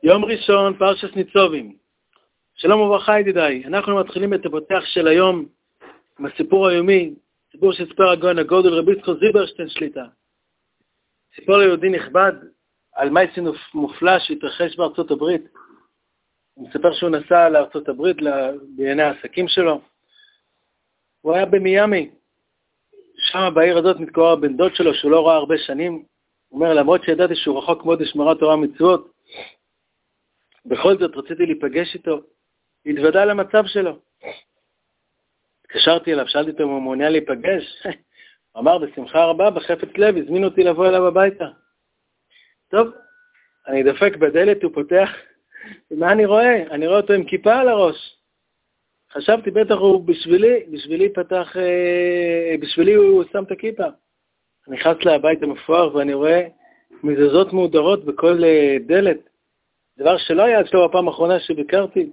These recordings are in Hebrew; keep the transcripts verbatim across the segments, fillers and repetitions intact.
יום ראשון, פרשת ניצובים. שלום וברכה ידידיי, אנחנו מתחילים את הפותח של היום עם הסיפור היומי, סיפור שספר הגאון הגודל רבי יצחק זילברשטיין שליטה. סיפור יהודי נכבד על מעשה מופלא שהתרחש בארצות הברית. הוא מספר שהוא נסע לארצות הברית בענייני העסקים שלו. הוא היה במיאמי, שם בעיר הזאת מתקורר בן דוד שלו שהוא לא ראה הרבה שנים. הוא אומר, למרות שידעתי שהוא רחוק מאוד לשמירת תורה ומצוות, בכל זאת רציתי להיפגש איתו, להתוודע למצב שלו. התקשרתי אליו, שאלתי אותו אם הוא מעוניין להיפגש. הוא אמר, בשמחה רבה, בחפץ לב, הזמין אותי לבוא אליו הביתה. טוב, אני דופק בדלת, הוא פותח, ומה אני רואה? אני רואה אותו עם כיפה על הראש. חשבתי, בטח הוא בשבילי, בשבילי פתח, בשבילי הוא שם את הכיפה. אני נכנס לבית המפואר ואני רואה מזוזות מהודרות בכל דלת. דבר שלא היה אצלו בפעם האחרונה שביקרתי.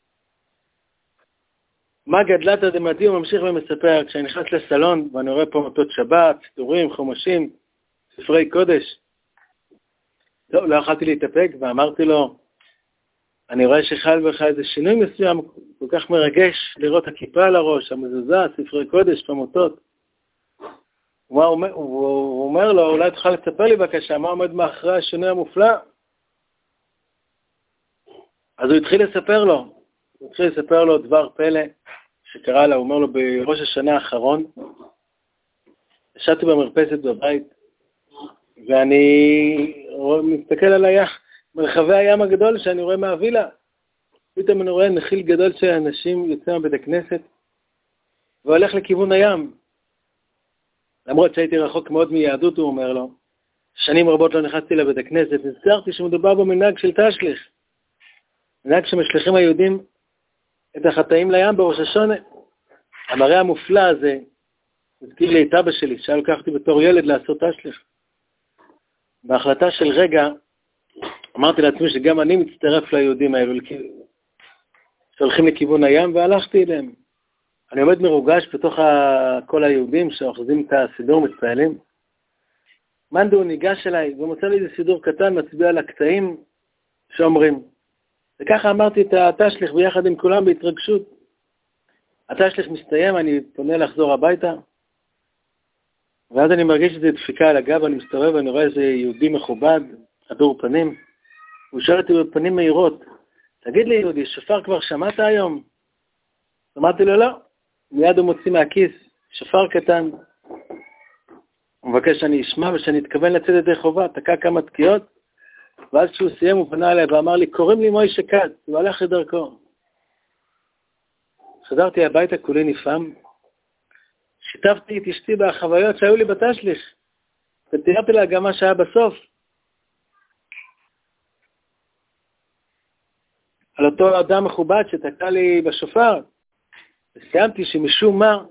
מה גדלת דמדי הוא ממשיך ומספר, כשאני נכנס לסלון ואני רואה פה מוטות שבת, סידורים, חומשים, ספרי קודש. לא, לא יכולתי להתאפק ואמרתי לו, אני רואה שחל בך איזה שינוי מסוים, כל כך מרגש לראות הכיפה על הראש, המזוזה, ספרי קודש, המוטות. הוא אומר, הוא אומר לו, אולי תוכל לספר לי בבקשה, מה עומד מאחורי השינוי המופלא? אז הוא התחיל לספר לו, הוא התחיל לספר לו דבר פלא שקרה לה, הוא אומר לו בראש השנה האחרון, ישבתי במרפסת בבית, ואני מסתכל על הים, מרחבי הים הגדול שאני רואה מהווילה, פתאום אני רואה נחיל גדול של אנשים יוצא מבית הכנסת, והולך לכיוון הים, למרות שהייתי רחוק מאוד מיהדות, הוא אומר לו, שנים רבות לא נכנסתי לבית הכנסת, נזכרתי שמדובר במנהג של תשליך, מנהג שמשליכים היהודים את החטאים לים בראש השונה. המראה המופלא הזה, הזכיר לי את אבא שלי, שהיה לקחתי בתור ילד לעשות תשליך. בהחלטה של רגע, אמרתי לעצמי שגם אני מצטרף ליהודים האלו, שהולכים לכיוון הים, והלכתי אליהם. אני עומד מרוגש בתוך כל היהודים שאוחזים את הסידור מתפעלים. מנדו ניגש אליי ומוצא לי איזה סידור קטן, מצביע על הקטעים שאומרים. וככה אמרתי את התשליך ביחד עם כולם בהתרגשות. התשליך מסתיים, אני פונה לחזור הביתה, ואז אני מרגיש איזו דפיקה על הגב, אני מסתובב ואני רואה איזה יהודי מכובד, הדור פנים. הוא שואל אותי בפנים מהירות, תגיד לי יהודי, שופר כבר שמעת היום? אמרתי לו לא. מיד הוא מוציא מהכיס, שופר קטן. הוא מבקש שאני אשמע ושאני אתכוון לצאת ידי חובה, תקע כמה תקיעות, ואז כשהוא סיים הוא פנה אליי ואמר לי, קוראים לי מוישה כץ, הוא הלך לדרכו. חזרתי הביתה, כולי נפעם, שיתפתי את אשתי בחוויות שהיו לי בתשליך, ותיארתי לה גם מה שהיה בסוף. על אותו אדם מכובד שתקע לי בשופר, וסיימתי שמשום מה,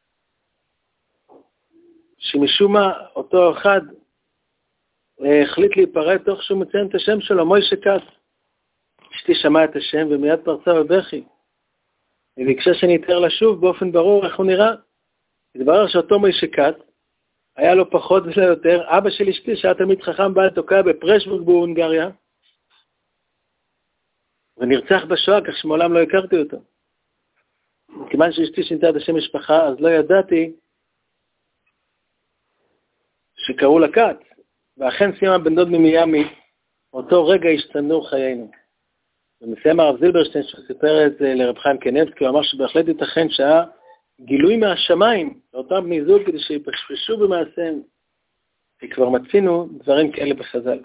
שמשום מה אותו אחד החליט להיפרד תוך שהוא מציין את השם שלו, מוישה כץ. אשתי שמעה את השם ומיד פרצה בבכי. היא ביקשה שאני אתאר לה שוב באופן ברור איך הוא נראה. התברר שאותו מוישה כץ היה לו פחות ולא יותר, אבא של אשתי שהיה תמיד חכם בעל תוקע בפרשבורג בהונגריה, ונרצח בשואה כך שמעולם לא הכרתי אותו. כיוון שאשתי שינתה את השם משפחה, אז לא ידעתי שקראו לה כץ. ואכן סיימה בן דוד ממיאמי, אותו רגע השתנו חיינו. ומסיים הרב זילברשטיין שסיפר את זה לרב חיים קניבסקי, הוא אמר שבהחלט ייתכן שהיה גילוי מהשמיים לאותם בני זוג כדי שיפשפשו במעשיהם. כי כבר מצינו דברים כאלה בחז"ל.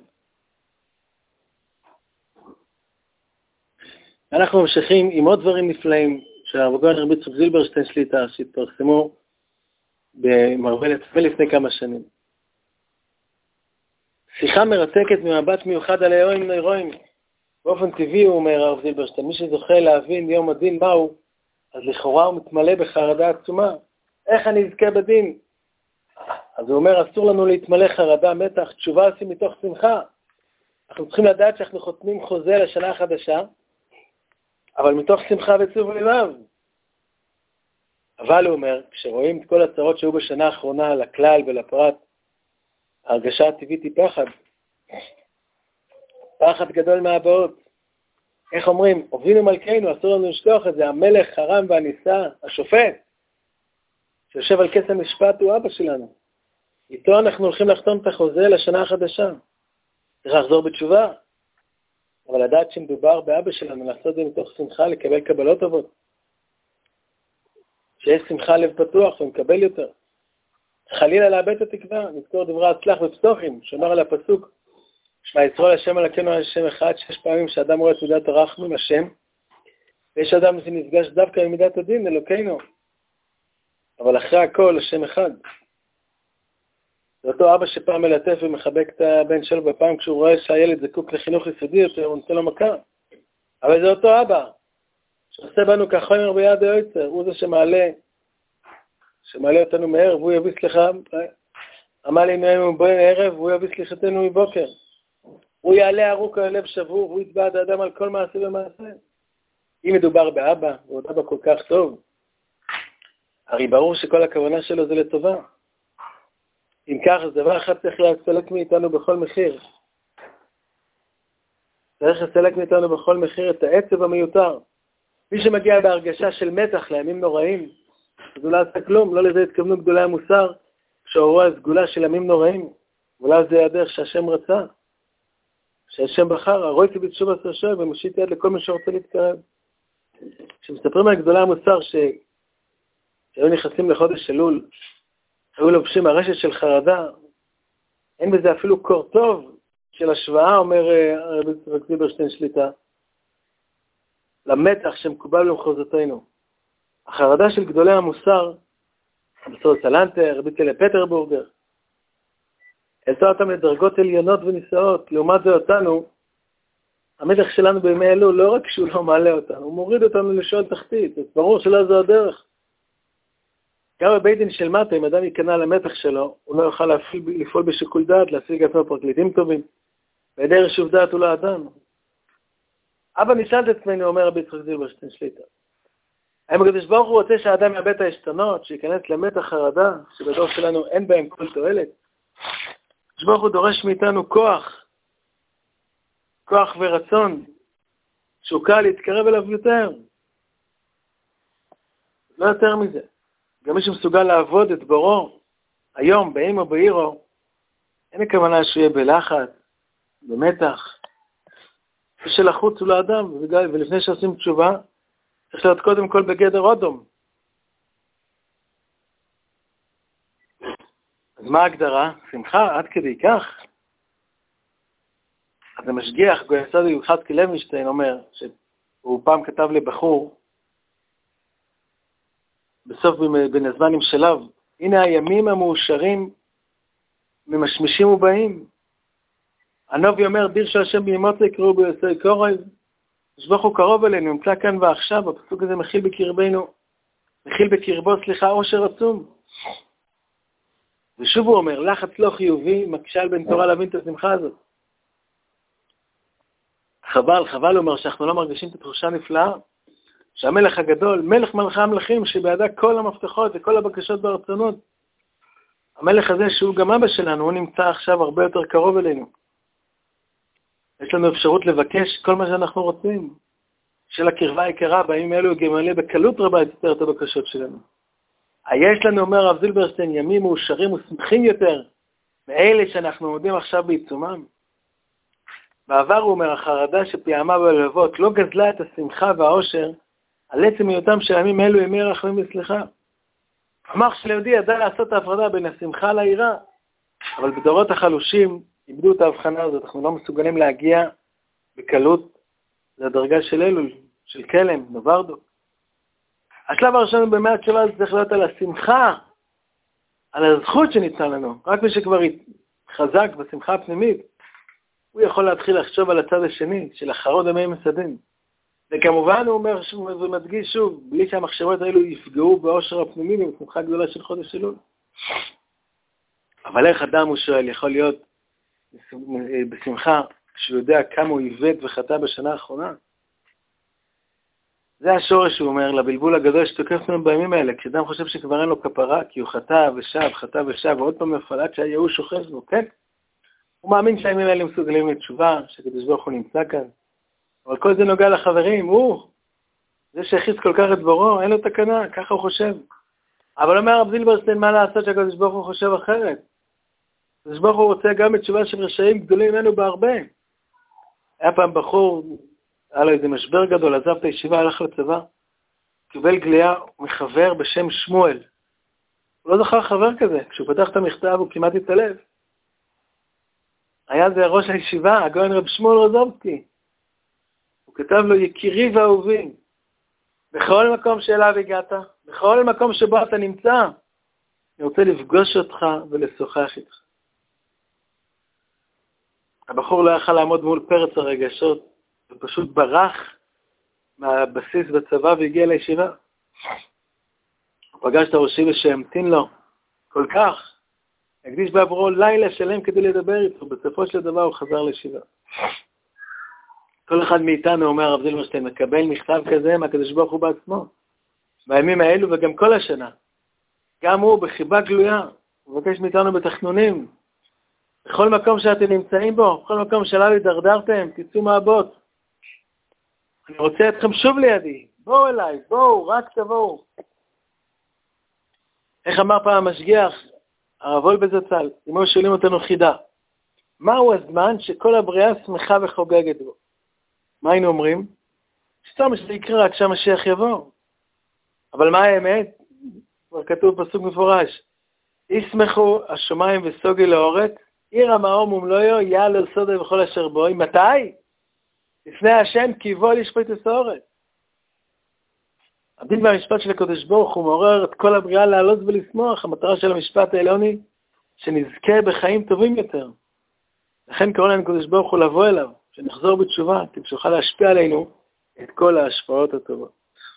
אנחנו ממשיכים עם עוד דברים נפלאים של הרב הגאון רבי יצחק זילברשטיין שליטה שהתפרסמו במרבה לצפה לפני כמה שנים. שיחה מרתקת ממבט מיוחד על האירועים נוירואים. באופן טבעי הוא אומר הרב זילברשטיין, מי שזוכה להבין יום הדין מהו, אז לכאורה הוא מתמלא בחרדה עצומה. איך אני אזכה בדין? אז הוא אומר, אסור לנו להתמלא חרדה, מתח, תשובה עושים מתוך שמחה. אנחנו צריכים לדעת שאנחנו חותמים חוזה לשנה החדשה, אבל מתוך שמחה וצוב לבב. אבל הוא אומר, כשרואים את כל הצרות שהיו בשנה האחרונה לכלל ולפרט, ההרגשה הטבעית היא פחד. פחד גדול מהבאות. איך אומרים, אבינו מלכנו, אסור לנו לשכוח את זה, המלך, הרם והנישא, השופט, שיושב על כס המשפט הוא אבא שלנו. איתו אנחנו הולכים לחתום את החוזה לשנה החדשה. צריך לחזור בתשובה, אבל לדעת שמדובר באבא שלנו, לעשות את זה מתוך שמחה, לקבל קבלות טובות. שיש שמחה לב פתוח ומקבל יותר. חלילה לאבד את התקווה, נזכור דברי הצלח בפסוחים, שאומר על הפסוק, שמע ישראל השם אלוקינו השם אחד, שש פעמים שאדם רואה את מידת הרחמים, השם, ויש אדם שנפגש דווקא עם מידת הדין, אלוקינו. אבל אחרי הכל, השם אחד. זה אותו אבא שפעם מלטף ומחבק את הבן שלו בפעם, כשהוא רואה שהילד זקוק לחינוך יסודי יותר, הוא נותן לו מכה. אבל זה אותו אבא, שעושה בנו כחומר ביד היוצר, הוא זה שמעלה, שמעלה אותנו מערב, והוא יביא סליחה, אמר לי נעים בואי ערב, והוא יביא סליחתנו מבוקר. הוא יעלה ארוך על לב שבור, והוא יתבע את האדם על כל מעשה ומעשה. אם מדובר באבא, הוא אבא כל כך טוב, הרי ברור שכל הכוונה שלו זה לטובה. אם כך, אז דבר אחד צריך לסלק מאיתנו בכל מחיר. צריך לסלק מאיתנו בכל מחיר את העצב המיותר. מי שמגיע בהרגשה של מתח לימים נוראים, אז הוא לא עשה כלום, לא לזה התכוונו גדולי המוסר, כשהורו הסגולה של ימים נוראים. ואולי זה הדרך שהשם רצה, שהשם בחר, הרואיתי בתשוב עשר שואב ומושיט יד לכל מי שרוצה להתקרב. כשמספרים על גדולי המוסר ש... שהיו נכנסים לחודש אלול, היו לובשים הרשת של חרדה, אין בזה אפילו קור טוב של השוואה, אומר הרבי יצחק זילברשטיין שליטה, למתח שמקובל במחוזותינו. החרדה של גדולי המוסר, המסורת סלנטר, רבי צלע פטרבורגר, העלתה אותם לדרגות עליונות ונישאות. לעומת זה אותנו, המתח שלנו בימי אלול, לא רק שהוא לא מעלה אותנו, הוא מוריד אותנו לשאול תחתית. אז ברור שלא זו הדרך. גם בבית דין של מטה, אם אדם ייכנע למתח שלו, הוא לא יוכל להפעיל, לפעול בשיקול דעת, להשיג עצמו פרקליטים טובים. בידי רשוב דעת הוא לא אדם. אבא נשאל את עצמנו, אומר רבי יצחק זילברשטיין שליטה. האם הקדוש ברוך הוא רוצה שהאדם יאבד את העשתונות, שייכנס למתח חרדה, שבדור שלנו אין בהם כל תועלת? הקדוש ברוך הוא דורש מאיתנו כוח, כוח ורצון, שהוא קל להתקרב אליו יותר. לא יותר מזה. גם מי שמסוגל לעבוד את בורו, היום, באימו, בעירו, אין הכוונה שהוא יהיה בלחץ, במתח. של החוץ הוא לאדם, ולפני שעושים תשובה, צריך להיות קודם כל בגדר אודום. אז מה ההגדרה? שמחה, עד כדי כך. אז המשגיח, גויסד יוחזקאל לוינשטיין, אומר, שהוא פעם כתב לבחור, בסוף בין הזמנים שלו, הנה הימים המאושרים ממשמשים ובאים. הנובי אומר, דיר של השם בימות יקראו ביוסי קורב, שבוך הוא קרוב אלינו, נמצא כאן ועכשיו, הפסוק הזה מכיל בקרבנו, מכיל בקרבו, סליחה, עושר עצום. ושוב הוא אומר, לחץ לא חיובי, מקשה בין תורה להבין את השמחה הזאת. חבל, חבל הוא אומר, שאנחנו לא מרגישים את התחושה הנפלאה, שהמלך הגדול, מלך מלכי המלכים, שבידה כל המפתחות וכל הבקשות ברצונות, המלך הזה שהוא גם אבא שלנו, הוא נמצא עכשיו הרבה יותר קרוב אלינו. יש לנו אפשרות לבקש כל מה שאנחנו רוצים. של הקרבה יקרה, בימים אלו יגמלא בקלות רבה יותר את הבקשות שלנו. יש לנו, אומר הרב זילברשטיין, ימים מאושרים ושמחים יותר, מאלה שאנחנו עומדים עכשיו בעיצומם. בעבר הוא אומר, החרדה שפיעמה בלבבות לא גזלה את השמחה והאושר, על עצם היותם של ימים אלו ימי רחמים וסליחה. המוח של יהודי ידע לעשות את ההפרדה בין השמחה ליראה, אבל בדורות החלושים איבדו את ההבחנה הזאת, אנחנו לא מסוגלים להגיע בקלות לדרגה של אלול, של כלם, נוברדו. השלב הראשון בימי התשובה הזה צריך להיות על השמחה, על הזכות שניתנה לנו. רק מי שכבר חזק בשמחה הפנימית, הוא יכול להתחיל לחשוב על הצד השני, של אחרון ימי מסדים. וכמובן הוא אומר ומדגיש שוב, בלי שהמחשבות האלו יפגעו באושר הפנימי ובשמחה גדולה של חודש אלול. אבל איך אדם, הוא שואל, יכול להיות בשמחה כשהוא יודע כמה הוא עיוות וחטא בשנה האחרונה? זה השורש שהוא אומר, לבלבול הגדול שתוקף לנו בימים האלה, כשאדם חושב שכבר אין לו כפרה, כי הוא חטא ושב, חטא ושב, ועוד פעם מפעלת שהייאוש שוכב בו, כן? הוא מאמין שהימים האלה מסוגלים לתשובה, שקדוש ברוך הוא נמצא כאן, אבל כל זה נוגע לחברים, הוא, זה שהכניס כל כך את בורו, אין לו תקנה, ככה הוא חושב. אבל אומר הרב זילברשטיין, מה לעשות שהקדוש ברוך הוא חושב אחרת? הקדוש ברוך הוא רוצה גם את תשובה של רשעים גדולים ממנו בהרבה. היה פעם בחור, היה לו איזה משבר גדול, עזב את הישיבה, הלך לצבא, קיבל גליה מחבר בשם שמואל. הוא לא זכר חבר כזה, כשהוא פתח את המכתב הוא כמעט התעלב. היה זה ראש הישיבה, הגאון רב שמואל רוזובסקי. הוא כתב לו, יקירי ואהובי, בכל מקום שאליו הגעת, בכל מקום שבו אתה נמצא, אני רוצה לפגוש אותך ולשוחח איתך. הבחור לא יכל לעמוד מול פרץ הרגשות, הוא פשוט ברח מהבסיס בצבא והגיע לישיבה. הוא פגש את הראשי ושהמתין לו כל כך, הקדיש בעבורו לילה שלם כדי לדבר איתו, בסופו של דבר הוא חזר לישיבה. כל אחד מאיתנו, אומר הרב זילברשטיין, מקבל מכתב כזה מהקדוש ברוך הוא בעצמו, בימים האלו וגם כל השנה. גם הוא בחיבה גלויה, הוא מבקש מאיתנו בתחנונים, בכל מקום שאתם נמצאים בו, בכל מקום שאליו הידרדרתם, תצאו מהבוט. אני רוצה אתכם שוב לידי, בואו אליי, בואו, רק תבואו. איך אמר פעם המשגיח, הרב וולבה זצ"ל, אם היו שואלים אותנו חידה, מהו הזמן שכל הבריאה שמחה וחוגגת בו? מה היינו אומרים? סתם שזה יקרה רק שהמשיח יבוא. אבל מה האמת? כבר כתוב פסוק מפורש, ישמחו השמיים וסוגי לאורת, עיר המאור מומלויו, יעל אל סודה וכל אשר בוי. מתי? לפני השם כי יבוא לשפוט את האורת. הדין והמשפט של הקדוש ברוך הוא מעורר את כל הבריאה לעלות ולשמוח. המטרה של המשפט העליוני שנזכה בחיים טובים יותר. לכן קורא לנו הקדוש ברוך הוא לבוא אליו, שנחזור בתשובה, כדי שיוכל להשפיע עלינו את כל ההשפעות הטובות.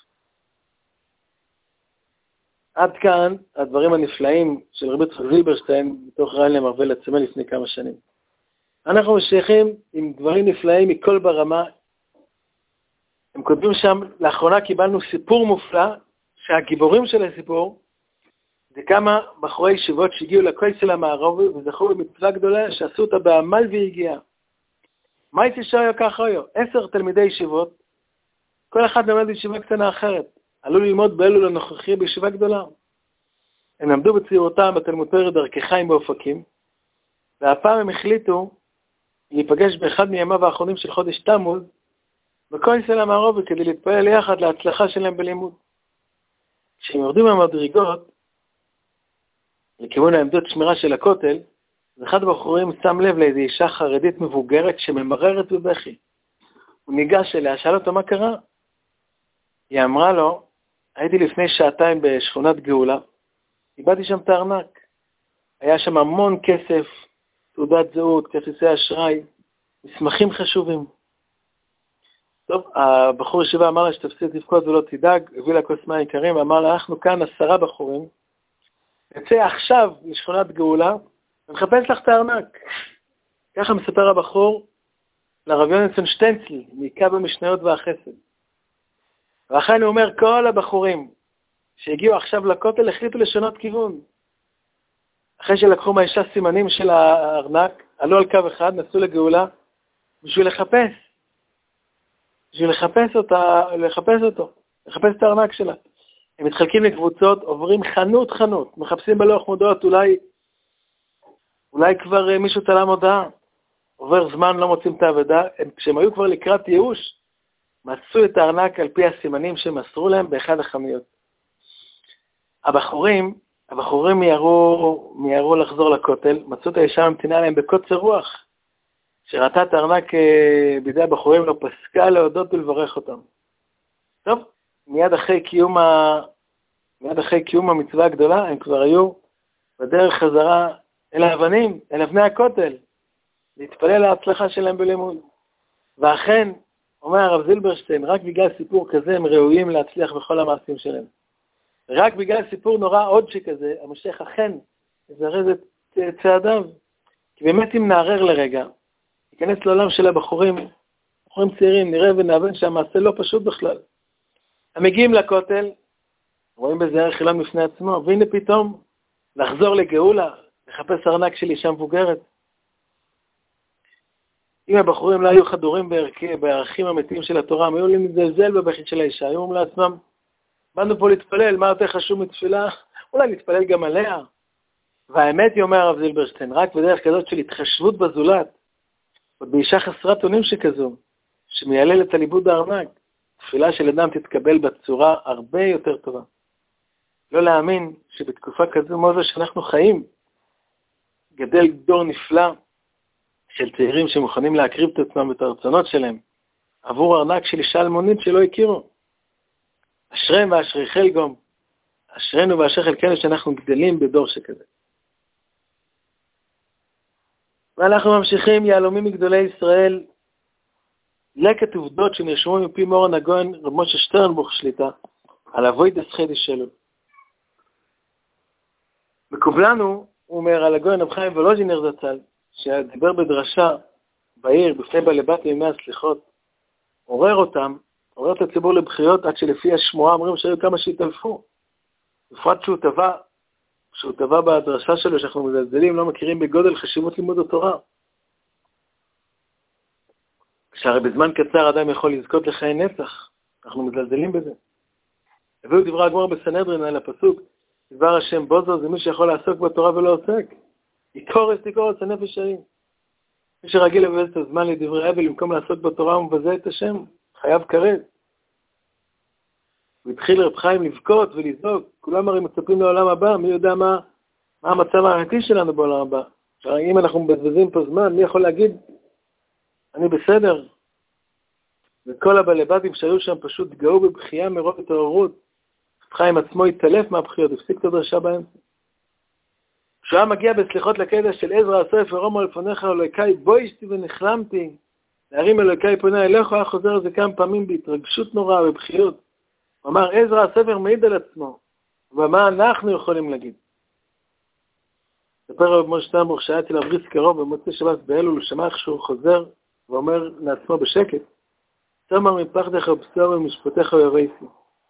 עד כאן הדברים הנפלאים של רבי יצחק זילברשטיין מתוך רעיון למרבה לצמא לפני כמה שנים. אנחנו משייכים עם דברים נפלאים מכל ברמה. הם כותבים שם, לאחרונה קיבלנו סיפור מופלא, שהגיבורים של הסיפור זה כמה בחורי ישיבות שהגיעו לכויסל המערבי וזכו במצווה גדולה שעשו אותה בעמל והגיעה. מה הייתי שואל ככה היו? עשר תלמידי ישיבות, כל אחד למד בישיבה קטנה אחרת. עלו ללמוד באלול הנוכחי בישיבה גדולה. הם למדו בצעירותם בתלמוד תורה דרכי חיים באופקים, והפעם הם החליטו להיפגש באחד מימיו האחרונים של חודש תמוז, בכויסל המערבי כדי להתפעל יחד להצלחה שלהם בלימוד. כשהם יורדים מהמדרגות, לכיוון העמדות שמירה של הכותל, אז אחד הבחורים שם לב לאיזו אישה חרדית מבוגרת שממררת בבכי. הוא ניגש אליה, שאל אותו מה קרה. היא אמרה לו, הייתי לפני שעתיים בשכונת גאולה, איבדתי שם את הארנק. היה שם המון כסף, תעודת זהות, כרטיסי אשראי, מסמכים חשובים. טוב, הבחור ישיבה אמר לה שתפסיק לבכות ולא תדאג, הביא לה כוס מים יקרים, ואמר לה, אנחנו כאן עשרה בחורים, יצא עכשיו לשכונת גאולה, ומחפש לך את הארנק. ככה מספר הבחור לרב יונסון שטנצל, מעיקה במשניות והחסד. ואכן הוא אומר, כל הבחורים שהגיעו עכשיו לכותל החליטו לשנות כיוון. אחרי שלקחו מהאישה סימנים של הארנק, עלו על קו אחד, נסעו לגאולה, בשביל לחפש. בשביל לחפש אותה, לחפש אותו, לחפש את הארנק שלה. הם מתחלקים לקבוצות, עוברים חנות חנות, מחפשים בלוח מודעות, אולי, אולי כבר מישהו תלה מודעה, עובר זמן, לא מוצאים את העבודה, הם, כשהם היו כבר לקראת ייאוש, מצאו את הארנק על פי הסימנים שמסרו להם באחד החנויות. הבחורים, הבחורים מיירו, מיירו לחזור לכותל, מצאו את האישה ממתינה להם בקוצר רוח, שראתה את הארנק בידי הבחורים לא פסקה להודות ולברך אותם. טוב, מיד אחרי קיום, ה... מיד אחרי קיום המצווה הגדולה, הם כבר היו בדרך חזרה אל האבנים, אל אבני הכותל, להתפלל להצלחה שלהם בלימוד. ואכן, אומר הרב זילברשטיין, רק בגלל סיפור כזה הם ראויים להצליח בכל המעשים שלהם. רק בגלל סיפור נורא עוד שכזה, המשך אכן יזרז את צעדיו. כי באמת אם נערר לרגע, ניכנס לעולם של הבחורים, בחורים צעירים, נראה ונאבן שהמעשה לא פשוט בכלל. הם מגיעים לכותל, רואים בזה ערך עולם בפני עצמו, והנה פתאום לחזור לגאולה, לחפש ארנק של אישה מבוגרת. אם הבחורים לא היו חדורים בערכים המתים של התורה, הם היו לי מזלזל בבכית של האישה, היו אומרים לעצמם, באנו פה להתפלל, מה יותר חשוב מתפילה? אולי נתפלל גם עליה. והאמת היא, אומר הרב זילברשטיין, רק בדרך כזאת של התחשבות בזולת, עוד באישה חסרת אונים שכזו, שמיילל את הליבוד הארנק, תפילה של אדם תתקבל בצורה הרבה יותר טובה. לא להאמין שבתקופה כזו מאוד שאנחנו חיים, גדל דור נפלא של צעירים שמוכנים להקריב את עצמם ואת הרצונות שלהם, עבור ארנק של אישה אלמונית שלא הכירו. אשריהם ואשרי חלקם, אשרינו ואשרי חלקנו שאנחנו גדלים בדור שכזה. ואנחנו ממשיכים יהלומים מגדולי ישראל, לקט עובדות שנרשמו מפי מורן הגויין רב משה שטרנבוך שליטה, על אבוידעס חידש שלו. מקובלנו, הוא אומר על הגויין רב חיים וולוז'ינר זצ"ל, שדיבר בדרשה בעיר בפני בעלי בתיה ימי הסליחות, עורר אותם, עורר את הציבור לבחיות עד שלפי השמועה אומרים שהיו כמה שהתעלפו. בפרט שהוא טבע, שהוא טבע בדרשה שלו שאנחנו מזלזלים, לא מכירים בגודל חשיבות לימוד התורה. כשהרי בזמן קצר אדם יכול לזכות לחיי נצח, אנחנו מזלזלים בזה. הביאו דברי הגמרא בסנהדרין על הפסוק, דבר השם בוזו זה מי שיכול לעסוק בתורה ולא עוסק. עיקורס עיקורס הנפש ההיא. מי שרגיל לבזבז את הזמן לדברי הבל במקום לעסוק בתורה הוא מבזה את השם, חייב כרת. הוא התחיל רב חיים לבכות ולזעוק, כולם הרי מצפים לעולם הבא, מי יודע מה, מה המצב האמיתי שלנו בעולם הבא. אם אנחנו מבזבזים פה זמן, מי יכול להגיד, אני בסדר. וכל הבעלי בתים שהיו שם פשוט גאו בבחייה מרוב התעוררות. רב חיים עצמו התעלף מהבחיות, הפסיק את הדרשה באמצע. כשהוא מגיע בסליחות לקטע של עזרא הסופר, רמו לפניך אלוהיקי, בואי אשתי ונחלמתי, להרים אלוהיקי פונה אליך, היה חוזר על זה כמה פעמים בהתרגשות נוראה ובבחיות. הוא אמר, עזרא הסופר מעיד על עצמו, ומה אנחנו יכולים להגיד? ספר רב משה שטרנבוך שהיה אצל אבריס קרוב במוצאי שבת באלול, הוא שמע איך שהוא חוזר ואומר לעצמו בשקט, תאמר מפחדך ובשור ומשפטיך ויבייסי.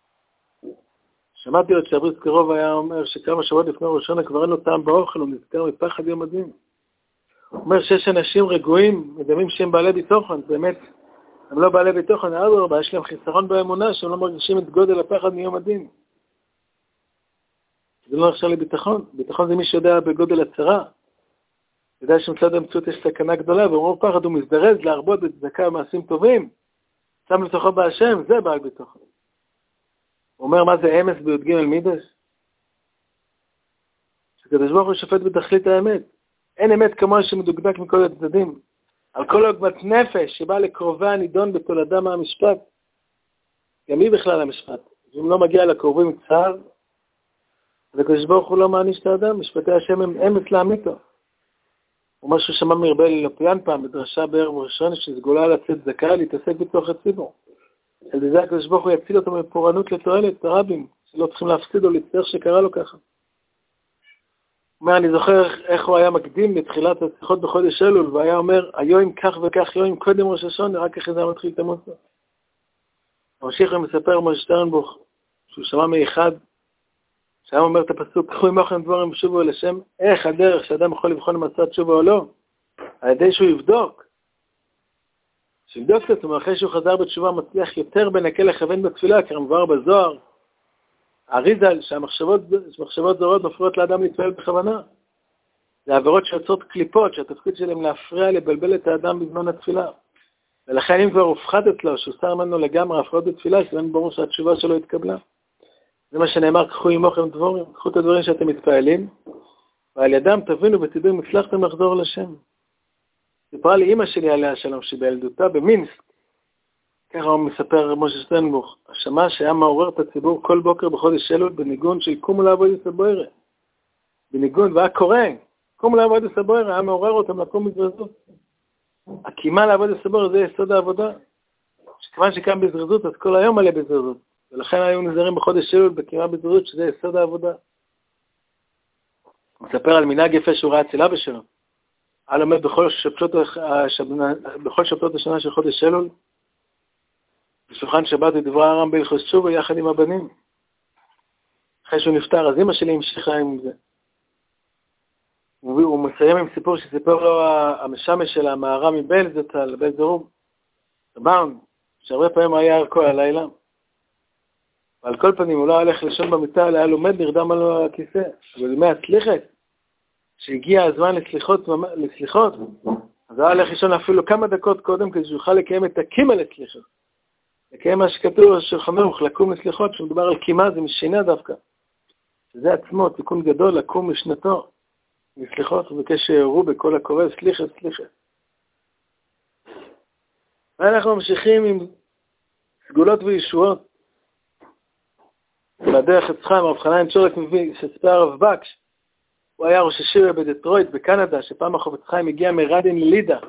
שמעתי עוד שאבריס קרוב היה אומר שכמה שבועות לפני ראש השנה כבר אין לו טעם באוכל, הוא נזכר מפחד יום הדין. הוא אומר שיש אנשים רגועים, מדמים שהם בעלי ביטחון, באמת הם לא בעלי ביטחון, אדרבה, יש להם חיסרון באמונה שהם לא מרגישים את גודל הפחד מיום הדין. זה לא נחשב לביטחון, ביטחון זה מי שיודע בגודל הצרה. יודע שמצד המציאות יש סכנה גדולה, ואומרו פחד הוא מזדרז להרבות בצדקה ומעשים טובים, שם לתוכו בהשם, זה בעל ביטחון. הוא אומר מה זה אמס בי"ג מידש? שקדוש ברוך הוא שופט בתכלית האמת. אין אמת כמוה שמדוקדק מכל הצדדים. על כל עוגמת נפש שבא לקרובה נידון בתולדה מהמשפט. גם היא בכלל המשפט. אם לא מגיע לקרובים צער, אז הקדוש ברוך הוא לא מעניש את האדם, משפטי השם הם אמס להמיתו. הוא משהו שמע מרבה ללופיין פעם בדרשה בערב ראשון שסגולה לצאת זכאי להתעסק בתוך הציבור. על זה הקדוש ברוך הוא יציל אותו מפורענות לתועלת, הרבים, שלא צריכים להפסיד או להצטער שקרה לו ככה. אומר, אני זוכר איך הוא היה מקדים בתחילת השיחות בחודש אלול, והיה אומר, היום כך וכך יום קודם ראש השונה, רק אחרי זה מתחיל את המוסר. המשיך ומספר משה שטרנבוך, שהוא שמע מאחד, שהיה אומר את הפסוק, קחו עמכם דבורים שובו אל השם, איך הדרך שאדם יכול לבחון אם עשה תשובה או לא? על ידי שהוא יבדוק. שיבדוק את עצמו, אחרי שהוא חזר בתשובה מצליח יותר בנקל לכוון בתפילה, כמובן בזוהר, הריזל, שהמחשבות זרות מפריעות לאדם להתפעל בכוונה. זה עבירות שיוצרות קליפות, שהתפקיד שלהם להפריע, לבלבל את האדם בזמן התפילה. ולכן אם כבר הופחד אצלו, שהוא שר ממנו לגמרי הפרעות בתפילה, שלנו ברור שהתשובה שלו התקבלה. זה מה שנאמר, קחו עמכם דבורים, קחו את הדברים שאתם מתפעלים, ועל ידם תבינו ותדעו אם הצלחתם לחזור לשם. סיפרה לי אמא שלי עליה שלום, שבילדותה במינסק, ככה הוא מספר משה שטרנבוך, השמע שהיה מעורר את הציבור כל בוקר בחודש אלול בניגון של קומו לעבוד הסבוירה. בניגון, והיה קורא, קומו לעבוד הסבוירה, היה מעורר אותם לקום בזרזות. הקימה לעבוד הסבוירה זה יסוד העבודה. שכיוון שקם בזרזות, אז כל היום מלא בזרזות. ולכן היו נזהרים בחודש אלול בקימה בזרזות, שזה יסוד העבודה. הוא מספר על מנהג יפה שהוא ראה אצל אבא שלו. היה לומד בכל שבתות, בכל שבתות השנה של חודש אלול, בשולחן שבת ודברי הר"ם בהלכות תשובה יחד עם הבנים. אחרי שהוא נפטר, אז אמא שלי המשיכה עם זה. הוא, הוא מסיים עם סיפור שסיפר לו המשמש של המערה מבייל זצ"ל, בייל זרום, רבן, שהרבה פעמים היה ערכו הלילה, ועל כל פנים הוא לא הלך לישון במיטה, אלא היה לומד נרדם על הכיסא, אבל ימי הסליחת, שהגיע הזמן לסליחות, לסליחות, אז הוא הלך לישון אפילו כמה דקות קודם, כדי שיוכל לקיים את הקימה לסליחות. לקיים מה שכתוב של חנוך, לקום לסליחות, שמדובר על קימה, זה משינה דווקא. שזה עצמו, תיקון גדול, לקום משנתו, לסליחות, ובקש שיערו בכל הקורא, סליחת, סליחת. ואנחנו ממשיכים עם סגולות וישועות. בדרך את חיים, הרב חנן צ'ורק מביא, שספר הרב בקש, הוא היה ראש השירה בדטרויט, בקנדה, שפעם החופץ חיים הגיע מרדין ללידה.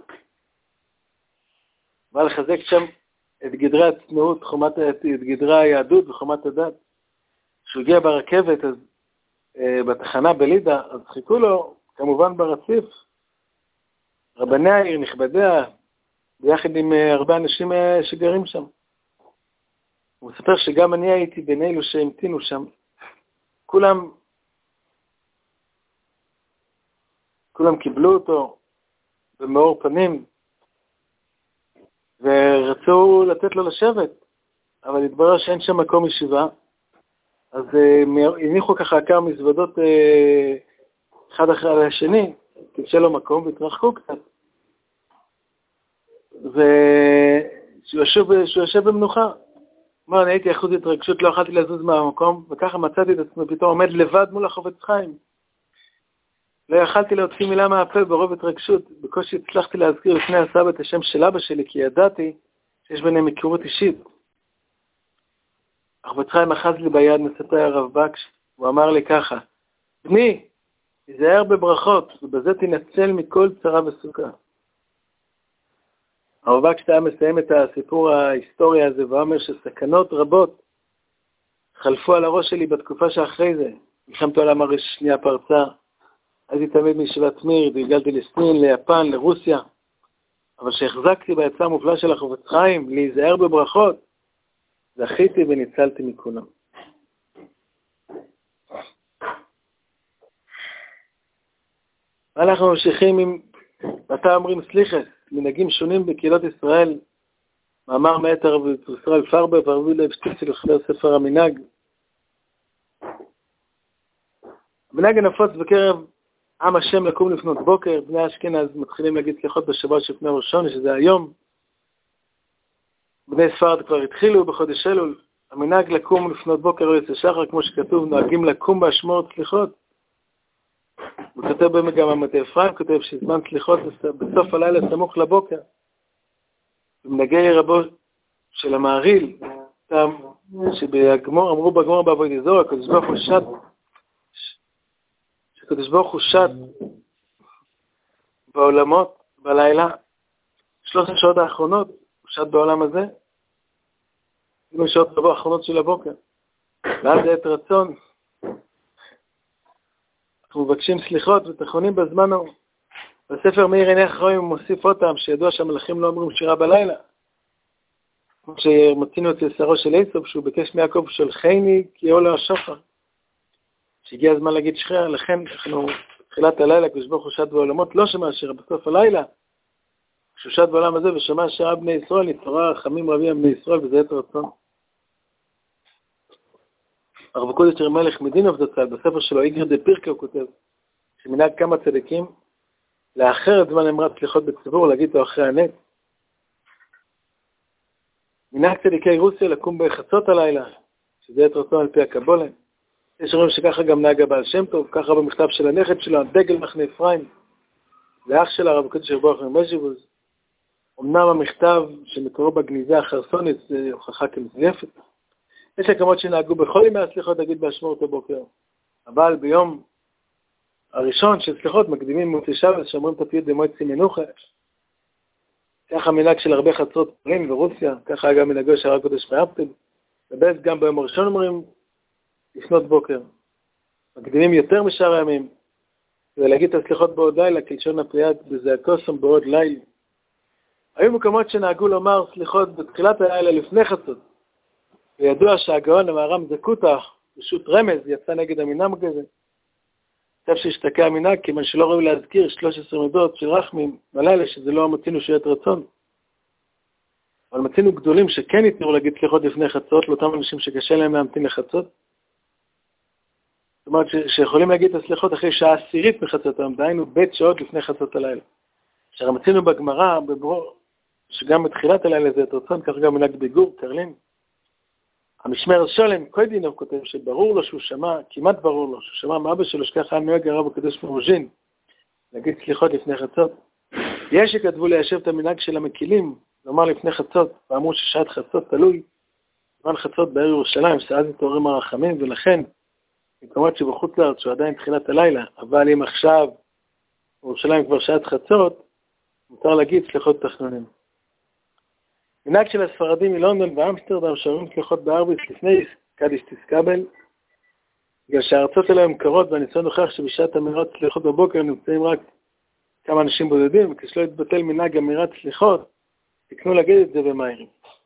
בא לחזק שם את גדרי הצנועות, חומת, את גדרי היהדות וחומת הדת. כשהוא הגיע ברכבת, אז, אה, בתחנה בלידה, אז חיכו לו, כמובן ברציף, רבני העיר, נכבדיה, ביחד עם אה, הרבה אנשים אה, שגרים שם. הוא מספר שגם אני הייתי בין אלו שהמתינו שם. כולם, כולם קיבלו אותו במאור פנים, ורצו לתת לו לשבת, אבל התברר שאין שם מקום ישיבה, אז הניחו ככה כמה מזוודות אחד אחרי השני, כדי שיהיה לו מקום, והתרחקו קצת. ושהוא יושב במנוחה. אמר, אני הייתי אחוז התרגשות, לא יכולתי לזוז מהמקום, וככה מצאתי את עצמי, פתאום עומד לבד מול החופץ חיים. לא יכלתי להוציא מילה מהפה ברוב התרגשות, בקושי הצלחתי להזכיר לפני הסבא את השם של אבא שלי, כי ידעתי שיש ביניהם היכרות אישית. החופץ חיים אחז לי ביד, מספר הרב בקש, הוא אמר לי ככה, בני, תיזהר בברכות, ובזה תנצל מכל צרה וסוכה. הרב בקש היה מסיים את הסיפור ההיסטורי הזה, ואומר שסכנות רבות חלפו על הראש שלי בתקופה שאחרי זה. מלחמת העולם השנייה פרצה, הייתי תמיד מישיבת מיר, והגלתי לסין, ליפן, לרוסיה, אבל שהחזקתי בעצה המופלאה של החופץ חיים, להיזהר בברכות, זכיתי וניצלתי מכולם. אנחנו ממשיכים עם, ואתה אומרים סליחה, מנהגים שונים בקהילות ישראל, מאמר מאת הרב ישראל פרבר והרב לב שטיצל לחבר ספר המנהג. המנהג הנפוץ בקרב עם השם לקום לפנות בוקר, בני אשכנז מתחילים להגיד סליחות בשבת שלפני ראשון, שזה היום. בני ספרד כבר התחילו בחודש אלול, המנהג לקום לפנות בוקר או יצא שחר, כמו שכתוב, נוהגים לקום באשמורת סליחות. הוא כותב בהם גם המטה אפרים, כותב שזמן סליחות בסוף הלילה סמוך לבוקר. במנהגי רבו של המעריל, שבגמור, אמרו בגמור בעבוד אזור, הקדוש ברוך הוא שט, שקדוש ברוך הוא שט בעולמות, בלילה, שלוש השעות האחרונות, הוא שט בעולם הזה, עם השעות האחרונות של הבוקר. ואז זה את רצון, אנחנו מבקשים סליחות ותחונים בזמן ההוא. בספר מאיר עיני אחרונים הוא מוסיף אותם, שידוע שהמלאכים לא אומרים שירה בלילה. כמו שמצינו אצל שרו של עשב, שהוא ביקש מיעקב של חייני, כי עולה השופר. שהגיע הזמן להגיד שחרר, לכן אנחנו בתחילת הלילה, כשברוך הוא שט בעולמות, לא שמע שירה בסוף הלילה. כשהוא שט בעולם הזה ושמע שירה בני ישראל, נתעורר רחמים רבים על בני ישראל, וזה את רצון. הרב הקודש רב מלך מדינוב זצ"ל, בספר שלו, איגרא דה פירקה, הוא כותב, שמנהג כמה צדיקים, לאחר את זמן אמרת סליחות בציבור, להגיד לו אחרי הנט. מנהג צדיקי רוסיה לקום בחצות הלילה, שזה את רצון על פי הקבולה. יש רואים שככה גם נהג הבעל שם טוב, ככה במכתב של הנכד שלו, דגל מחנה אפרים, לאח של הרב הקודש רב ברוך ממז'יבוז. אמנם המכתב שמקורו בגניזה החרסונית, זה הוכחה כמזויפת. יש הקמות שנהגו בכל ימי הסליחות להגיד באשמורת הבוקר, אבל ביום הראשון של סליחות מקדימים מוצאי שבת שאומרים את הפיוט במועצת מנוחה. ככה מנהג של הרבה חצרות פרים ברוסיה, ככה גם מנהגו של הרב הקודש מאפטל, ובאמת גם ביום הראשון אומרים לפנות בוקר. מקדימים יותר משאר הימים, כדי להגיד את הסליחות בעוד לילה, כלשון הפריד בזעקוסם בעוד לילה. היו מקומות שנהגו לומר סליחות בתחילת הלילה לפני חצות, וידוע שהגאון המהר"ם זקוטה, פשוט רמז, יצא נגד המנהג הזה. כתב שהשתקע המנהג, כיוון שלא ראוי להזכיר שלוש עשרה מידות של רחמים בלילה, שזה לא מצינו שירת רצון. אבל מצינו גדולים שכן יתנו להגיד סליחות לפני חצות, לאותם אנשים שקשה להם להמתין לחצות. זאת אומרת שיכולים להגיד את הסליחות אחרי שעה עשירית מחצותם, דהיינו בית שעות לפני חצות הלילה. כשרמצינו בגמרא, בברור, שגם בתחילת הלילה זה את רצון, כך גם מנהג ביגור, קרלין. המשמר שולם, קוידינוב כותב שברור לו שהוא שמע, כמעט ברור לו, שהוא שמע מאבא שלו שככה היה נוהג הרב הקדוש מרוז'ין, להגיד סליחות לפני חצות. יש שכתבו ליישב את המנהג של המקילים, לומר לפני חצות, ואמרו ששעת חצות תלוי, זמן חצות בעיר ירושלים, שאז התעוררים הרחמים, ולכן, במקומות שבחוץ לארץ, שהוא עדיין תחילת הלילה, אבל אם עכשיו ירושלים כבר שעת חצות, מותר להגיד סליחות תחנונים. מנהג של הספרדים מלונדון ואמסטרדם שאומרים סליחות בארביס לפני קדיש תסקבל, בגלל שהארצות האלה הן קרות, והניסיון הוכח שבשעת אמירת סליחות בבוקר נמצאים רק כמה אנשים בודדים, וכשלא יתבטל מנהג אמירת סליחות, תקנו להגיד את זה במהירים.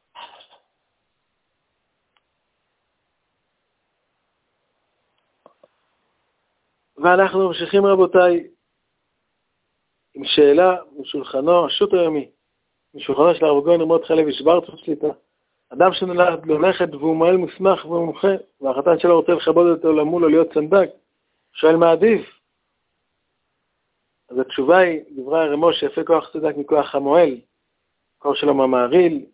ואנחנו ממשיכים רבותיי עם שאלה משולחנו, השו"ת היומי, משולחנו של הרב גאון נמרוד חלב ישברצות שליטה. אדם שנולד ללכת והוא מועל מוסמך והוא מומחה, והחתן שלו רוצה לכבוד אותו למול או להיות צנדק, שואל מה עדיף? אז התשובה היא, דברי הרמו שיפה כוח צדק מכוח המועל, כוח שלו מהמעריל,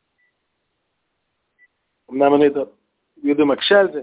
אמנם אני יהודה מקשה על זה,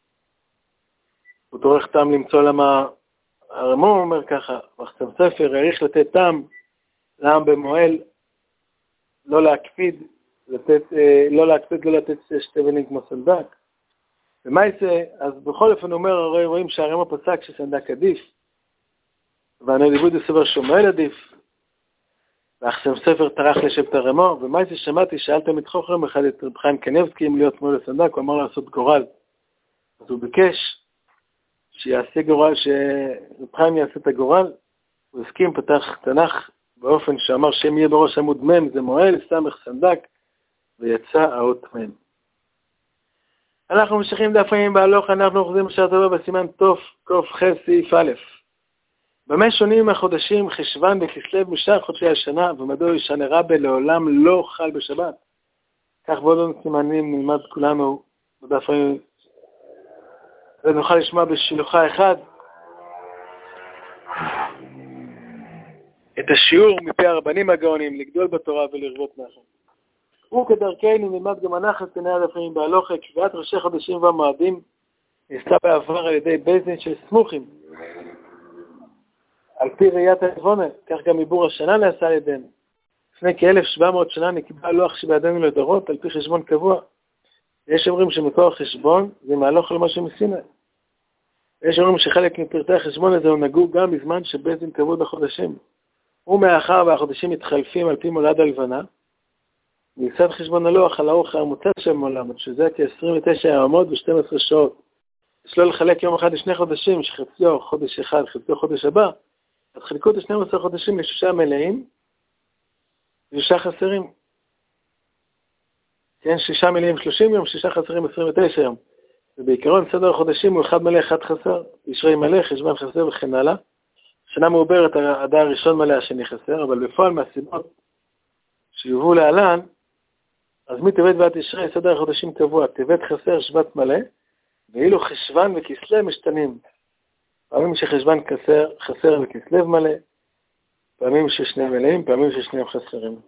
הוא תורך טעם למצוא למה, הרמו אומר ככה, מחצב ספר, העריך לתת טעם, לעם במועל, לא להקפיד, לתת, לא להקפיד, לא לתת שתי בנים כמו סנדק. ומה יצא? אז בכל אופן הוא אומר, הרי רואים שהרמו פסק שסנדק עדיף, ואני דיבוד הסבר שומעל עדיף, ואחסם ספר טרח לשבת הרמו, ומה יצא שמעתי, שאלתם את חוכרם אחד את רב חיים קניבסקי אם להיות מועל לסנדק, הוא אמר לעשות גורל. אז הוא ביקש שיעשה גורל, שרב חיים יעשה את הגורל, הוא הסכים, פתח תנ"ך באופן שאמר שם יהיה בראש עמוד מם, זה מועל, סמך סנדק, ויצא האות מם. אנחנו ממשיכים דף ימים בהלוך, אנחנו אוחזים בשעה טובה בסימן תוף, קוף חס, סעיף א'. במה שונים מהחודשים חשבן וכסלו משאר חודשי השנה, ומדוע ישנה רבה לעולם לא חל בשבת. כך בעוד עוד סימנים נלמד כולנו בדף ימים, ונוכל לשמוע בשילוחה אחד את השיעור מפי הרבנים הגאונים, לגדול בתורה ולרבות נחת. וכדרכנו נלמד גם אנחנו את תנאי הדף ימים בהלוך, קביעת ראשי חודשים והמועדים נעשתה בעבר על ידי בית-דין של סמוכים. על פי ראיית העוונה, כך גם עיבור השנה נעשה על ידינו. לפני כ-אלף שבע מאות שנה נקבע לוח שבידינו לדורות על פי חשבון קבוע. יש אומרים שמקור החשבון זה מהלוך למשהו מסיני. יש אומרים שחלק מפרטי החשבון הזה הוא נגעו גם בזמן שבית דין קבעו בחודשים. ומאחר והחודשים מתחלפים על פי מולד הלבנה, נעשת חשבון הלוח על האורך המוצא של מולד, שזה כ-עשרים ותשע יממות ו-שתים עשרה שעות. יש לא לחלק יום אחד לשני חודשים, שחציו חודש אחד, חציו חודש הבא, אז חלקו את ה-שנים עשר חודשים לשישה מלאים, ושישה חסרים. כן, שישה מלאים שלושים יום, שישה חסרים עשרים ותשע יום. ובעיקרון סדר החודשים הוא אחד מלא, אחד חסר, תשרי מלא, חשבון חסר וכן הלאה. שנה מעוברת, האדר הראשון מלא, השני חסר, אבל בפועל מהסיבות שיובאו להלן, אז מטבת ועד תשרי סדר החודשים קבוע, טבת חסר, שבת מלא, ואילו חשבן וכסלו משתנים. פעמים שחשבן חסר, חסר וכסלו מלא, פעמים ששניהם מלאים, פעמים ששניהם חסרים.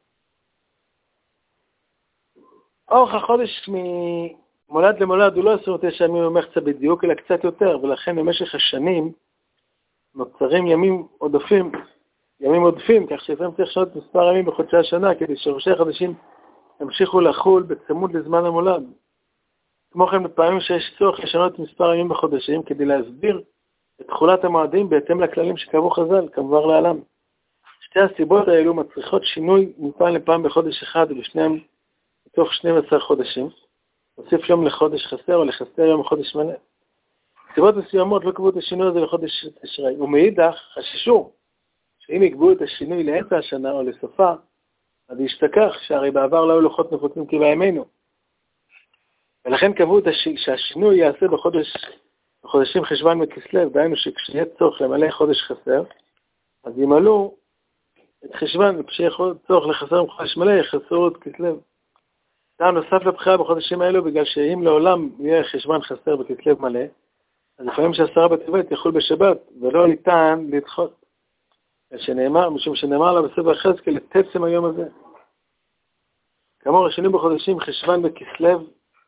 אורך החודש ממולד למולד הוא לא עשרים ותשע ימים ומחצה בדיוק, אלא קצת יותר, ולכן במשך השנים נוצרים ימים עודפים, ימים עודפים, כך שאתם צריך לשנות מספר ימים בחודשי השנה, כדי שראשי החודשים ימשיכו לחול בצמוד לזמן המולד. כמו כן, בפעמים שיש צורך לשנות מספר ימים בחודשים, כדי להסביר את תחולת המועדים בהתאם לכללים שקבעו חז"ל, כמובן לעלם. שתי הסיבות האלו מצריכות שינוי מפעם לפעם בחודש אחד, ובשניהם בתוך שנים עשר חודשים, להוסיף יום לחודש חסר או לחסר יום לחודש מלא. סיבות מסוימות לא קבעו את השינוי הזה לחודש תשרי, ומאידך חששו שאם יקבעו את השינוי לאמצע השנה או לסופה, אז ישתכח שהרי בעבר לא היו לוחות נפוצים כבימינו. ולכן קבעו הש... שהשינוי יעשה בחודש בחודשים חשבן וכסלו, דהיינו שכשיהיה צורך למלא חודש חסר, אז ימלאו את חשבן, וכשיהיה צורך לחסר עם חודש מלא, יחסרו את כסלו. טעם נוסף לבחירה בחודשים האלו, בגלל שאם לעולם יהיה חשבן חסר וכסלו מלא, אז לפעמים שעשרה בטבת יחול בשבת, ולא ניתן לדחות. שנאמר, משום שנאמר לה בספר יחזקאל, את עצם היום הזה. כאמור, השנים בחודשים חשבן וכסלו,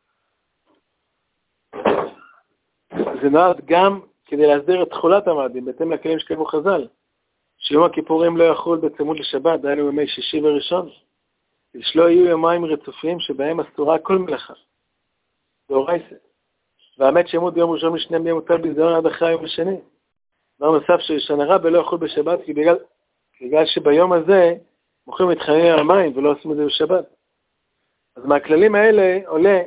זה נועד גם כדי להסדיר את תחולת המועדים, בהתאם לכלים שקיימו חז"ל, שיום הכיפורים לא יחול בצמוד לשבת, דהיינו ימי שישי וראשון, שלא יהיו יומיים רצופים שבהם אסורה כל מלאכה. דאורייתא. והאמת שימות ביום ראשון משניהם יהיה מותר ביזיון עד אחרי היום השני. דבר נוסף ששנה רבה לא יחול בשבת, כי בגלל, בגלל שביום הזה מוכרים את חיי המים ולא עושים את זה בשבת. אז מהכללים האלה עולה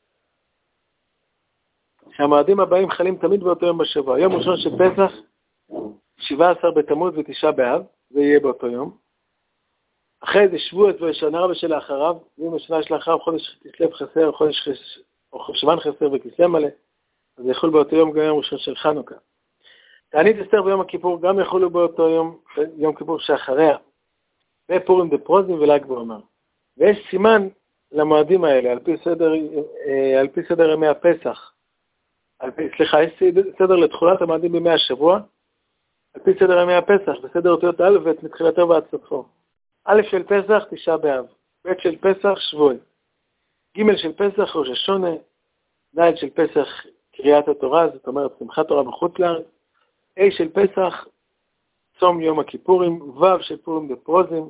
שהמועדים הבאים חלים תמיד באותו יום בשבוע. יום ראשון של פסח, שבעה עשר בתמוז ותשעה באב, זה יהיה באותו יום. אחרי זה שבועות ושנה רבה שלאחריו, ואם השנה שלאחריו חודש כסלו חסר, או חודש חש... או חשבן חסר וכסלו מלא, אז זה יחול באותו יום גם יום ראשון של חנוכה. תענית אסתר ביום הכיפור גם יחולו באותו יום, יום כיפור שאחריה, בפורים דפרוזים ול"ג בעומר. ויש סימן למועדים האלה, על פי סדר, על פי סדר ימי הפסח. על פי, סליחה, יש סדר לתחולת המועדים בימי השבוע, על פי סדר ימי הפסח, בסדר אותיות א' ואת מתחילתו ועד סופו. א' של פסח, תשעה באב. ב' של פסח, שבועי. ג' של פסח, ראש השונה. ד' של פסח, קריאת התורה, זאת אומרת, שמחת תורה בחוץ לארץ. ה' של פסח, צום יום הכיפורים. ו' של פורים דפרוזים,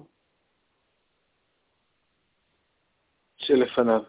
שלפניו.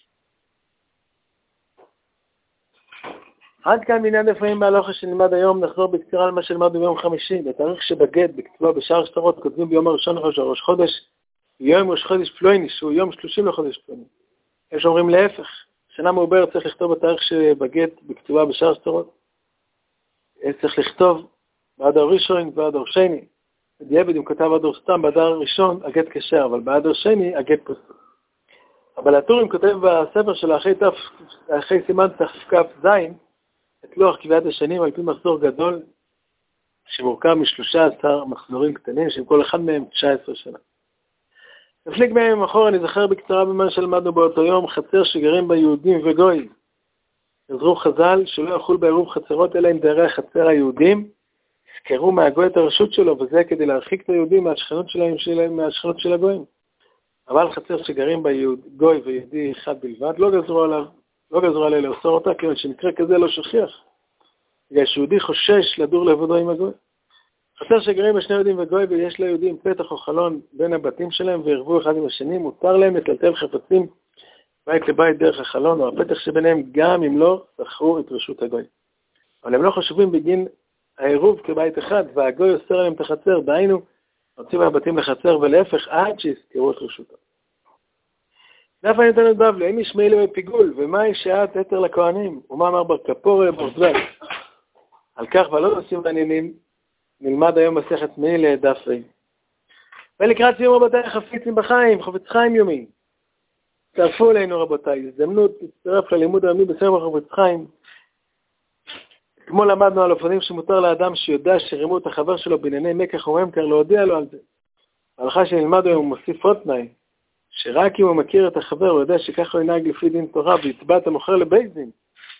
עד כאן בעניין דפאים בהלכה שנלמד היום. נחזור בקצרה על מה שלמדנו ביום חמישי. בתאריך שבגט, בכתובה בשער שטרות, כותבים ביום הראשון לחודש ראש חודש, יום ראש חודש פלויני, שהוא יום שלושים לחודש פלויני. יש אומרים להפך, שנה מעוברת צריך לכתוב בתאריך שבגט, בכתובה בשער שטרות. צריך לכתוב באדר ראשון ואדר שני. בדיעבד אם כתב באדר סתם, באדר ראשון הגט כשר, אבל באדר שני הגט פסול. אבל הטורים כותב בספר של אחרי, תף, אחרי סימן תכף זין, את לוח קביעת השנים על פי מחזור גדול, שמורכב מ-שלושה עשר מחזורים קטנים, שכל אחד מהם תשע עשרה שנה. נפליג מהם אחורה, אני זכר בקצרה במה שלמדנו באותו יום, חצר שגרים בה יהודים וגויים. עזרו חז"ל שלא יחול בעירוב חצרות, אלא אם דיירי החצר היהודים, הזכרו מהגוי את הרשות שלו, וזה כדי להרחיק את היהודים מהשכנות שלהם, שלהם מהשכנות של הגויים. אבל חצר שגרים בה יהוד, גוי ויהודי אחד בלבד, לא גזרו עליו, לא גזרו עליה לאוסר אותה, כיוון שמקרה כזה לא שכיח. בגלל שיהודי חושש לדור לעבודו עם הגוי. חצר שגרים בשני יהודים וגוי ויש ליהודים פתח או חלון בין הבתים שלהם וערבו אחד עם השני, מותר להם לטלטל חפצים בית לבית דרך החלון או הפתח שביניהם, גם אם לא זכרו את רשות הגוי. אבל הם לא חשובים בגין העירוב כבית אחד, והגוי אוסר עליהם את החצר, דהיינו, הוצאים מהבתים לחצר ולהפך עד שיזכרו את רשותו. דף הניתן את בבלי, אין ישמעי לי בפיגול, ומהי שעת יתר לכהנים, ומה אמר בר כפורי לברזל. על כך ועל נושאים מעניינים, נלמד היום מסכת מעילי דף ה'. ולקראת סיום רבותיי חפיצים בחיים, חפץ חיים יומי. תצטרפו אלינו רבותיי, הזדמנות להצטרף ללימוד היומי בספר חפץ חיים. כמו למדנו על אופנים שמותר לאדם שיודע שרימו את החבר שלו בענייני מקח וממכר, להודיע לו על זה. ההלכה שנלמד היום הוא מוסיף עוד תנאי, שרק אם הוא מכיר את החבר, הוא יודע שככה הוא ינהג לפי דין תורה, ויתבע את המוכר לבית דין.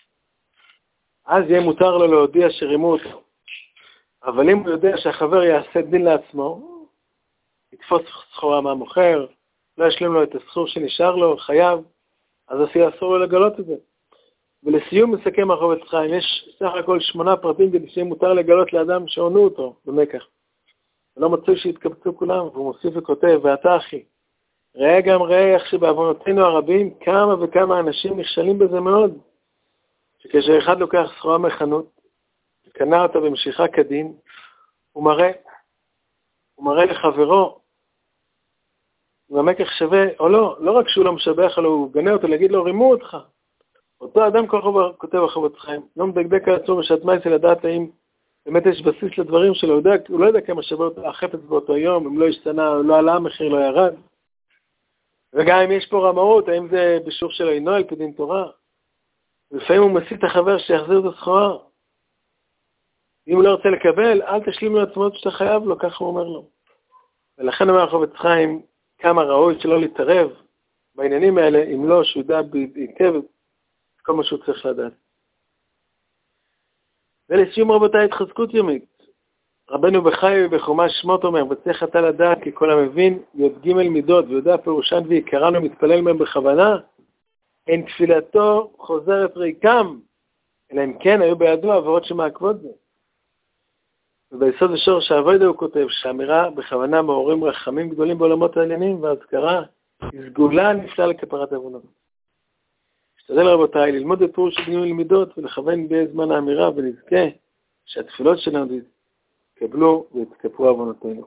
אז יהיה מותר לו להודיע שרימו אותו. אבל אם הוא יודע שהחבר יעשה דין לעצמו, יתפוס סחורה מהמוכר, לא ישלים לו את הסחור שנשאר לו, חייב, אז עשי אסור לו לגלות את זה. ולסיום מסכם החפץ חיים, יש סך הכל שמונה פרטים כדי שיהיה מותר לגלות לאדם שעונו אותו במקח. ולא מצוי שיתקבצו כולם, והוא מוסיף וכותב, ואתה אחי, ראה גם ראה איך שבעוונותינו הרבים, כמה וכמה אנשים נכשלים בזה מאוד, שכאשר אחד לוקח סחורה מחנות, וקנה אותה במשיכה כדין, הוא מראה, הוא מראה לחברו, אם המקח שווה או לא, לא רק שהוא לא משבח לו, הוא גנה אותו, להגיד לו, רימו אותך. אותו אדם כל כך כותב החפץ חיים, לא מדקדק על עצמו בשעת מייסה לדעת האם באמת יש בסיס לדברים שלו, הוא, יודע, הוא לא יודע כמה שווה החפץ באותו יום, אם לא השתנה, לא עלה המחיר, לא ירד. וגם אם יש פה רמאות, האם זה בשיעור שלו אינו על פי דין תורה. ולפעמים הוא מסית החבר שיחזיר את הסחורה, אם הוא לא רוצה לקבל, אל תשלים לו עצמות שאתה חייב לו, ככה הוא אומר לו. ולכן אומר החפץ חיים, כמה ראוי שלא להתערב בעניינים האלה, אם לא, שהוא ידע היטב כל מה שהוא צריך לדעת. ולסיום רבותיי, התחזקות יומית. רבנו בחי ובחומש שמות אומר, וצריך אתה לדעת כי כל המבין, י"ג מידות ויודע פירושן ויקרן ומתפלל מהם בכוונה, אין תפילתו חוזרת ריקם, אלא אם כן היו בידו עבירות שמעכבות זה. וביסוד השורש האבוידע הוא כותב שהאמירה בכוונה מעוררים רחמים גדולים בעולמות העניינים, והזכרה היא סגולה נפלאה לכפרת עוונות. אשתדל רבותיי ללמוד את פירוש הגילוי למידות ולכוון בזמן האמירה, ונזכה שהתפילות שלנו יתקבלו ויתכפרו עוונותינו.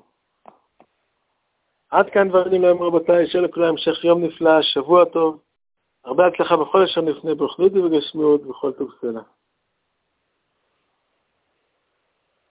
עד כאן דברים להם רבותיי, שיהיה לכולם המשך יום נפלא, שבוע טוב, הרבה הצלחה בכל אשר נפנה ברוחנית ובגשמיות ובכל טוב סלע.